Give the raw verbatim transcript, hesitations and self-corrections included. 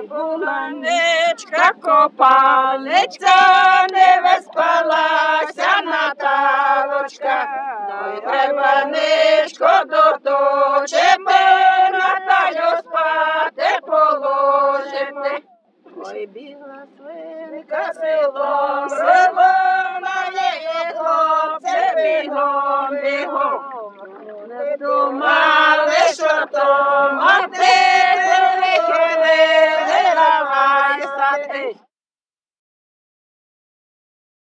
Буланичка копалиця, не виспалася Наталочка. Ой, треба ничко доточити, Наталю спати положити. Ой, біла свинка селом